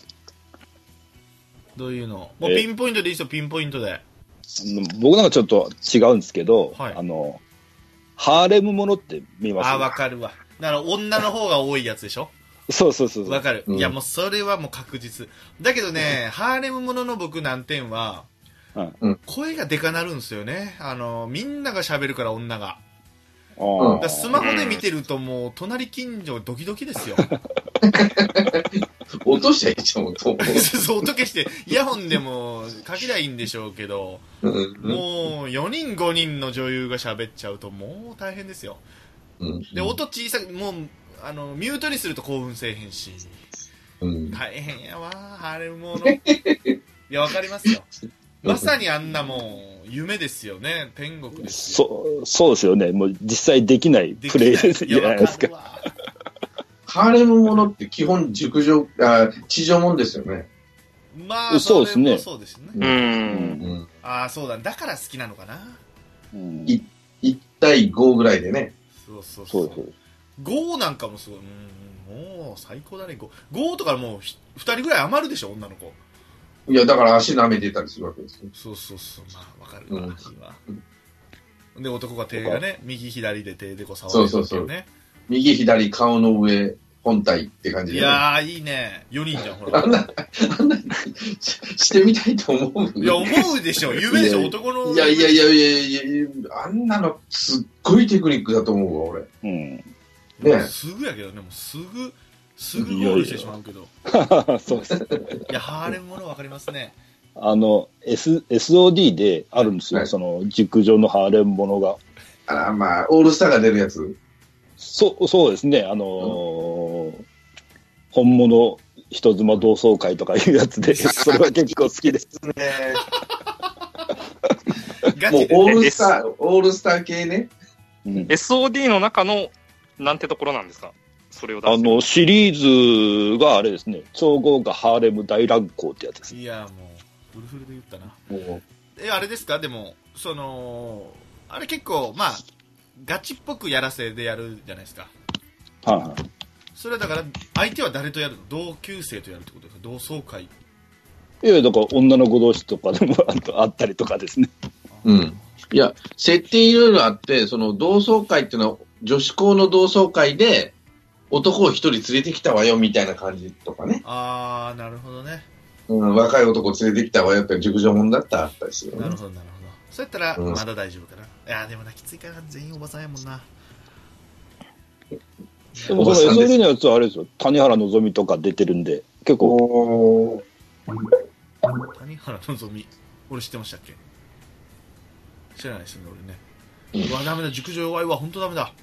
Speaker 2: どういうの？もうピンポイントでいいですよ、ピンポイントで。
Speaker 5: 僕なんかちょっと違うんですけど、はい、あの、ハーレムものって見ます？
Speaker 2: あ、わかるわ。だから女の方が多いやつでしょ？
Speaker 5: そうそうそうそう。
Speaker 2: わかる、うん。いやもうそれはもう確実。だけどね、ハーレムものの僕難点は、うん、声がでかなるんですよね。あの、みんなが喋るから女が。あだスマホで見てるともう隣近所ドキドキですよ。
Speaker 3: 落としちゃいいじゃん、
Speaker 2: 音。そう、音消して、イヤホンでもかけりゃいいんでしょうけど、もうよにんごにんの女優が喋っちゃうともう大変ですよ。で、音小さく、もう、あの、ミュートにすると興奮せえへんし、大変やわ、ハーレムもの。いや、わかりますよ。まさにあんなもん、夢ですよね。天国です
Speaker 5: よ。そう、そうですよね。もう実際できないプレイですじゃないですか。
Speaker 3: ハーレムものって基本熟女、あ、地上もんですよね。
Speaker 2: まあ、そうですね。そうですね。うん。ああ、そうだ。だから好きなのかな。
Speaker 3: うん、いいち対ごぐらいでね。
Speaker 2: そうそうそう。そうごなんかもすごい。うん、もう最高だね。ご。ごとかもうふたりぐらい余るでしょ、女の子。
Speaker 3: いや、だから足舐めてたりするわけですよ。
Speaker 2: そうそうそう。まあ、わかるわ、うん。で、男が手がね、右左で手でこう触る、ね。そうそうそう。
Speaker 3: 右左顔の上、本体って感じで、
Speaker 2: ね。いやー、いいね。よにんじゃん、ほら。
Speaker 3: あんな、あんな、してみたいと思う。
Speaker 2: いや、思うでしょ。夢でしょ、男の。
Speaker 3: いやいやいやいやいや、あんなのすっごいテクニックだと思うわ、俺。うん。
Speaker 2: ね、すぐやけどね、もうすぐ、すぐゴールしてしまうけど。
Speaker 5: そうです。
Speaker 2: いや、ハーレムもの分かりますね。
Speaker 5: あの、S、エスオーディー であるんですよ、はい、その、熟女のハーレムものが。
Speaker 3: あら、まあ、オールスターが出るやつ？
Speaker 5: そう、そうですね、あのーうん、本物人妻同窓会とかいうやつで、それは結構好きですね。
Speaker 3: もうオールスター、オールスター系ね。
Speaker 4: うん、エスオーディー の中の、なんてところなんですか？それを出す。
Speaker 5: あの、シリーズがあれですね、超豪華ハーレム大乱行ってやつです。
Speaker 2: いや、もう、フルフルで言ったな。もうえ、あれですか？でも、その、あれ結構、まあ、ガチっぽくやらせでやるじゃないですか。
Speaker 5: はい、はい。
Speaker 2: それはだから、相手は誰とやるの？同級生とやるってことですか？同窓会？い
Speaker 5: や、だから女の子同士とかでもあったりとかですね。
Speaker 3: うん。いや、設定いろいろあって、その同窓会っていうのは、女子校の同窓会で、男を一人連れてきたわよみたいな感じとかね。
Speaker 2: あー、なるほどね。
Speaker 3: うん、若い男連れてきたわよって熟女もんだったらあったりする、ね。
Speaker 2: なるほど、なるほど。そうやったら、まだ大丈夫かな。うん、いや、でもな、きついから全員おばさんやもんな。
Speaker 5: でも、その エスオーディー のやつはあれですよ。谷原のぞみとか出てるんで、結構。
Speaker 2: 谷原のぞみ、俺知ってましたっけ？知らないですね、俺ね。うわ、ダメだ、熟女弱いわ、ほんとダメだ。わ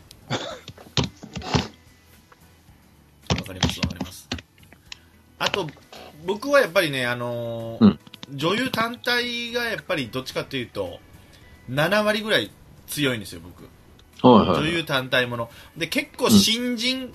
Speaker 2: かります、わかります。あと、僕はやっぱりね、あのーうん、女優単体がやっぱりどっちかというと、ななわりぐらい強いんですよ、僕。はいはいはい、女優単体もの。で、結構新人、うん、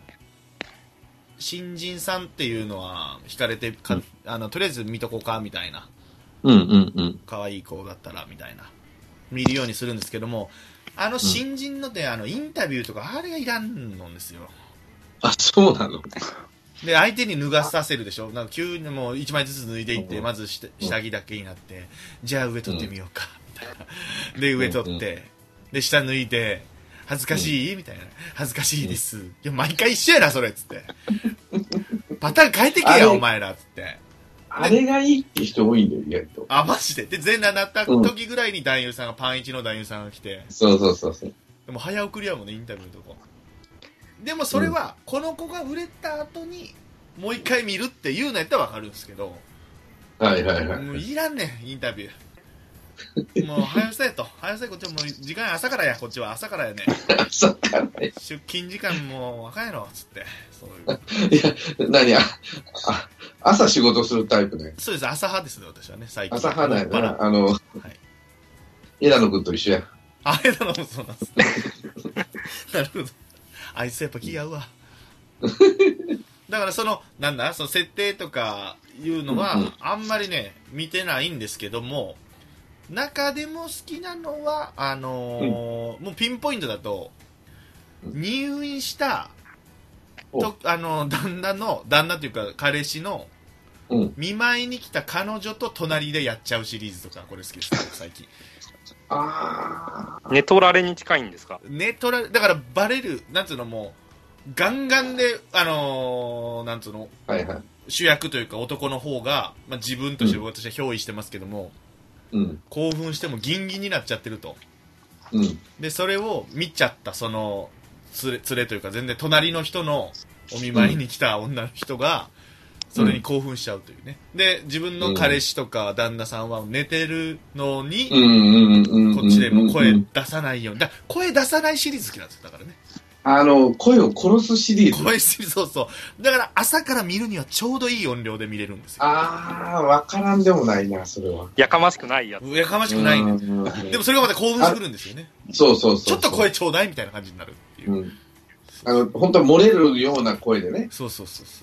Speaker 2: 新人さんっていうのは惹かれてか、うん、あの、とりあえず見とこうか、みたいな。
Speaker 3: うんうんうん。
Speaker 2: 可愛い子だったら、みたいな。見るようにするんですけども、あの新人ので、あの、インタビューとか、あれがいらんのですよ。
Speaker 3: あ、そうなの？
Speaker 2: で、相手に脱がさせるでしょ。なんか急にもう一枚ずつ脱いでいって、まず下着だけになって、じゃあ上取ってみようか、みたいな。で、上取って、で、下脱いで、恥ずかしいみたいな。恥ずかしいです。いや、毎回一緒やな、それ、つって。パターン変えてけや、お前ら、つって。
Speaker 3: あれがいいって人多いんだよ、意外と。
Speaker 2: あ、マジで。で、全裸になった時ぐらいに男優さんが、パンイチの男優さんが来て。
Speaker 3: そうそうそうそう。
Speaker 2: でも早送りやもんね、インタビューのとこ。でもそれは、この子が売れた後に、もう一回見るっていうのやったらわかるんですけど。
Speaker 3: はいはいはい。
Speaker 2: もういらんねん、インタビュー。もう、早せえと。早せえ、こっちはもう、時間朝からや、こっちは朝からやね。
Speaker 3: 朝からや。
Speaker 2: 出勤時間も若いの、つって。そう
Speaker 3: いう。いや、何や、あ、朝仕事するタイプね。
Speaker 2: そうです、朝派ですね、私はね、最近。
Speaker 3: 朝派なんやな。あの、はい、枝野君と一緒や。
Speaker 2: あ、枝野もそうなんですね。なるほど。あいつやっぱ気が合うわ。だからその、なんだ、その設定とかいうのは、あんまりね、見てないんですけども、中でも好きなのは、あのーうん、もうピンポイントだと、入院したと、あのー、旦那の、旦那というか彼氏の、見舞いに来た彼女と隣でやっちゃうシリーズとか、これ好きです、最近。
Speaker 3: あ
Speaker 4: ネトラレに近いんですか？
Speaker 2: ネトラレ、だからバレる、なんつうのもう、ガンガンで、あのー、なんつうの、
Speaker 3: はいはい、
Speaker 2: 主役というか男の方が、まあ、自分として私は憑依してますけども、うん、興奮してもギンギンになっちゃってると。うん、で、それを見ちゃった、その、連れ、連れというか全然隣の人のお見舞いに来た女の人が、それに興奮しちゃうというね。で、自分の彼氏とか旦那さんは寝てるのに、こっちでも声出さないように。だ声出さないシリーズ好きなんですよ、だからね。
Speaker 3: あの、声を殺すシリーズ。
Speaker 2: 声シリーズ、そうそう。だから朝から見るにはちょうどいい音量で見れるんですよ。
Speaker 3: あー、わからんでもないな、それは。
Speaker 4: やかましくないやつ。
Speaker 2: やかましくないね。でもそれがまた興奮してくるんですよね。
Speaker 3: そうそうそう。
Speaker 2: ちょっと声ちょうだいみたいな感じになるっていう。うん、
Speaker 3: あの、本当は漏れるような声でね。
Speaker 2: そうそうそうそう。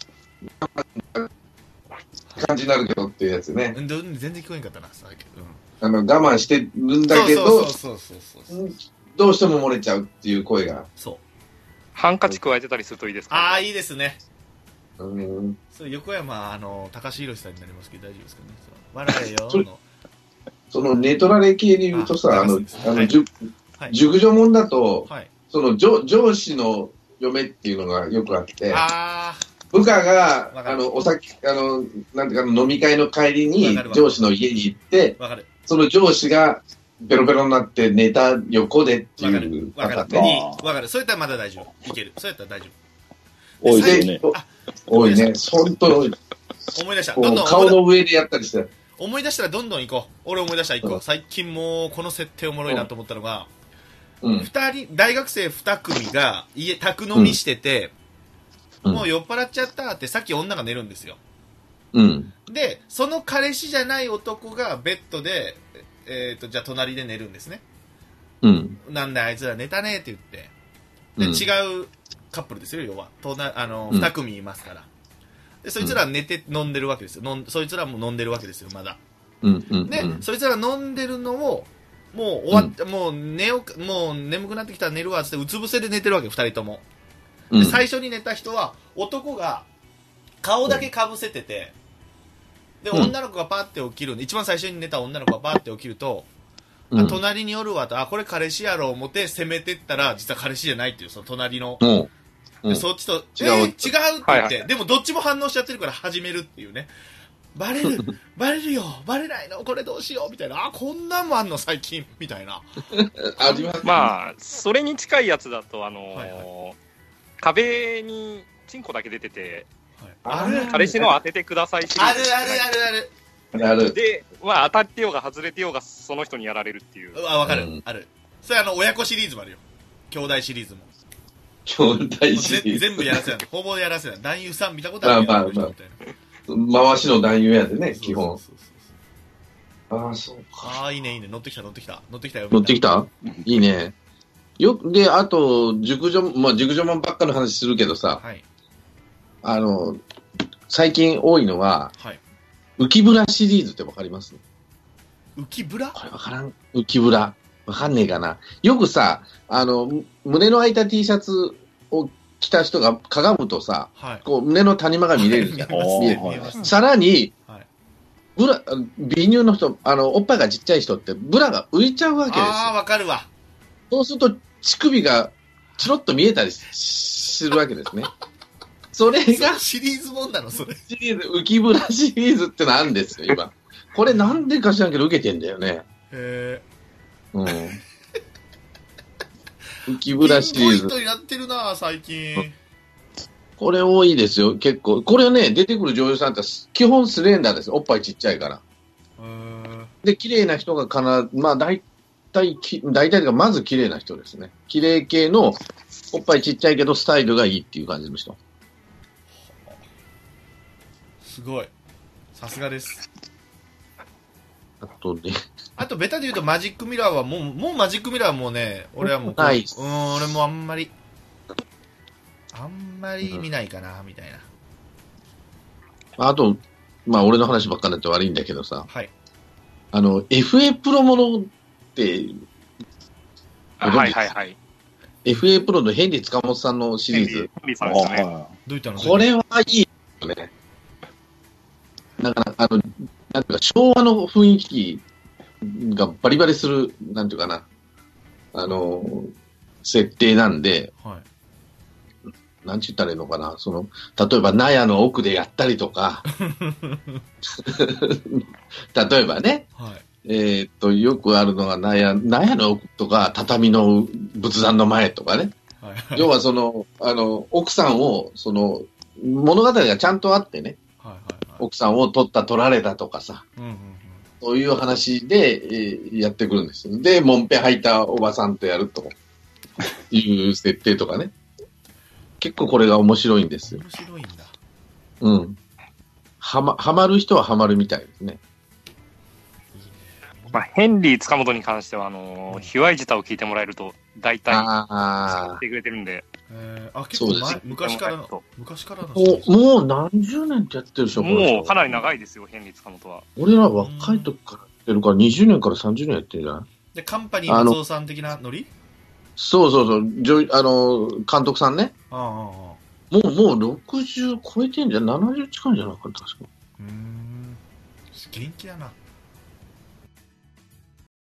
Speaker 3: 感じになるけどっていうやつね。
Speaker 2: 全然聞こえんかったな、さっき。
Speaker 3: うん、あの、我慢してるんだけど、
Speaker 2: そうそうそうそう。
Speaker 3: どうしても漏れちゃうっていう声が。
Speaker 2: そう。
Speaker 4: ハンカチ加えてたりするといいですか、ね、
Speaker 2: ああ、いいですね。
Speaker 3: うん。
Speaker 2: それ横山、あの、高橋宏さんになりますけど大丈夫ですかね。笑えよの。
Speaker 3: そのネトラレ系で言うとさ、あ, あの、ね、あの、はい、熟女もんだと、はい、その上上司の嫁っていうのがよくあって、
Speaker 2: あ
Speaker 3: 部下が、あの、お酒、あの、なんていうか、飲み会の帰りに上司の家に行って、その上司がベロベロになって寝た横でっていう
Speaker 2: パターンね。わかる。そういったらまだ大丈夫。いける。そういったら大丈
Speaker 5: 夫。多いですね。
Speaker 3: 多いね。本当に多い。
Speaker 2: 思い出した。どんどん
Speaker 3: 顔の上でやったりして。
Speaker 2: 思い出したらどんどん行こう。俺思い出したら行こう。最近もうこの設定おもろいなと思ったのが、うん、二人、大学生二組が家、宅飲みしてて、うん、もう酔っ払っちゃったってさっき女が寝るんですよ。
Speaker 3: うん。で、
Speaker 2: その彼氏じゃない男がベッドで、えっと、じゃあ隣で寝るんですね。
Speaker 3: うん。
Speaker 2: なんであいつら寝たねって言って。で、うん、違うカップルですよ、要は。となあの、二組いますから。で、そいつら寝て飲んでるわけですよ。飲んそいつらも飲んでるわけですよ、まだ。
Speaker 3: うんうんうん、
Speaker 2: で、そいつら飲んでるのを、もう終わって、うん、もう寝よう、もう眠くなってきたら寝るわってうつ伏せで寝てるわけ、二人とも。で、うん、最初に寝た人は、男が顔だけかぶせてて、で、うん、女の子がパーって起きるんで、一番最初に寝た女の子がパーって起きると、うん、あ隣におるわと、あ、これ彼氏やろう思って攻めてったら、実は彼氏じゃないっていう、その隣の。
Speaker 3: うん
Speaker 2: でそっちと、違う、えー、違うって言って、はいはい、でもどっちも反応しちゃってるから始めるっていうね。バレる、バレるよ、バレないの、これどうしよう、みたいな。あ、こんなんもあんの、最近、みたいな。
Speaker 4: まあ、それに近いやつだと、あのーはいはい、壁にチンコだけ出てて、はい、彼氏の当ててくださいシリーズ。
Speaker 2: あるあるあるある。
Speaker 3: あるある。
Speaker 4: で、まあ、当たってようが外れてようが、その人にやられるっていう。
Speaker 2: あ、わかる、うん、ある。それあの、親子シリーズもあるよ。兄弟シリーズも。
Speaker 3: 兄弟シリーズ
Speaker 2: 全部やらせない。ほぼやらせない。男優さん見たことある。
Speaker 3: まあまあまあ。回しの男優やでね、基本。そうそうそうああ、そうか。
Speaker 2: ああ、いいね、いいね。乗ってきた、乗ってきた。乗ってきたよ。
Speaker 3: 乗ってきたいいね。よで、あと、熟女、まあ、熟女マンばっかの話するけどさ、はい、あの、最近多いのは、はい、浮きブラシリーズってわかります？
Speaker 2: 浮きブラ？
Speaker 3: これわからん。浮きブラ。わかんねえかな。よくさ、あの、胸の開いた T シャツを着た人がかがむとさ、はい、こう胸の谷間が見れるじゃん。見える。さらに、はい、ブラ、美乳の人、あの、おっぱいがちっちゃい人って、ブラが浮いちゃうわけですよ。
Speaker 2: ああ、わかるわ。
Speaker 3: そうすると、乳首がチロッと見えたりするわけですね。それが、
Speaker 2: シリーズもんなの、それ。
Speaker 3: シリーズ、浮きブラシリーズってのあるんですよ、今。これなんでか知らんけど受けてんだよね。
Speaker 2: へー。
Speaker 3: うん、浮きブラシリーズ。
Speaker 2: ピンポイントになってるな、最近。
Speaker 3: これ多いですよ、結構。これね、出てくる女優さんって基本スレンダーです。おっぱいちっちゃいから。で、綺麗な人が必ず、まあ大体、大体がまず綺麗な人ですね。綺麗系の、おっぱいちっちゃいけどスタイルがいいっていう感じの人。
Speaker 2: すごい。さすがです。
Speaker 3: あとね。
Speaker 2: あと、ベタで言うとマジックミラーはもう、もうマジックミラーはもうね、俺はもう、
Speaker 3: ない。
Speaker 2: うん、俺もあんまり、あんまり見ないかな、みたい
Speaker 3: な。あと、まあ俺の話ばっかりになって悪いんだけどさ。
Speaker 2: はい。
Speaker 3: あの、エフエー プロものって、
Speaker 4: はいはいはい。
Speaker 3: エフエー プロのヘンリー塚本さんのシリーズ。
Speaker 4: ヘンリーさんですね。
Speaker 2: どういったの？
Speaker 3: これはいいよね。だから、あの、なんていうか、昭和の雰囲気がバリバリする、なんていうかな、あの、設定なんで、はい、なんて言ったらいいのかな、その、例えば、納屋の奥でやったりとか、例えばね、はい、えー、っと、よくあるのが納屋、納屋の奥とか、畳の仏壇の前とかね、はいはい、要はその、あの、奥さんを、その、物語がちゃんとあってね、はいはいはい、奥さんを取った、取られたとかさ、うんうんうん、そういう話で、えー、やってくるんですよ。で、もんぺ履いたおばさんとやるという設定とかね。結構これが面白いんですよ。
Speaker 2: 面白いんだ。
Speaker 3: うん。はま、はまる人ははまるみたいですね。
Speaker 4: まあ、ヘンリー塚本に関しては、あのー、卑猥舌を聞いてもらえると、大体、言ってくれてるんで。
Speaker 2: えー、あ、結構前、昔からの、昔からの。
Speaker 3: もう何十年ってやってるでしょ、
Speaker 4: もうかなり長いですよ、ヘンリー塚本は。
Speaker 3: 俺ら若い時からやってるから、にじゅうねんからさんじゅうねんやってるじゃない。
Speaker 2: で、カンパニー松尾さん的なノリ？
Speaker 3: そうそうそう、あの、監督さんね。ああ、ああ。もう、もうろくじゅう超えてんじゃん、ななじゅう近いんじゃなかった、確か。
Speaker 2: うーん。元気だな。